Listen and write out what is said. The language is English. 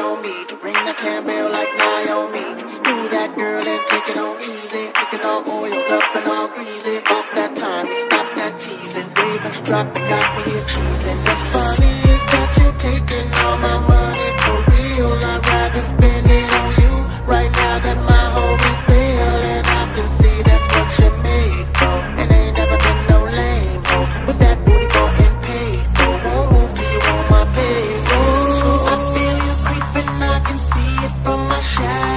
on me to ring that Campbell like Naomi. Do that girl and take it on easy, looking all oiled up and all greasy. Off that time, stop that teasing. Ravens dropping, got me a cheesing. What's funny is that you're taking all my money for real. I'd rather spend it on you right now than my homies bill. And I can see that's what you're made for, and ain't never been no lame ho. With that booty getting paid for, won't move till you on my payroll. I feel you creeping, I can see it from my shadow.